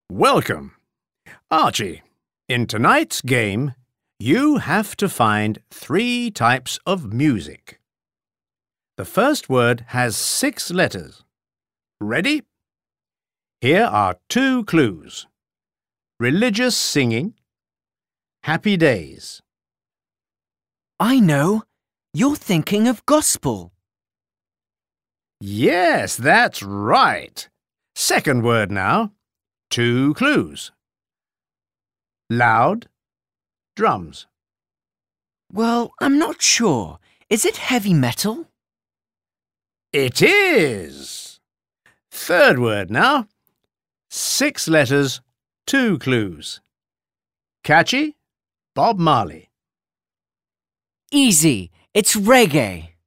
Welcome. Archie, in tonight's game, you have to find 3 types of music. The first word has 6 letters. Ready? Here are 2 clues. Religious singing, happy days. I know. You're thinking of gospel. Yes, that's right. Second word now. 2 clues. Loud, drums. Well, I'm not sure. Is it heavy metal? It is. Third word now. 6 letters, 2 clues. Catchy, Bob Marley. Easy. It's reggae.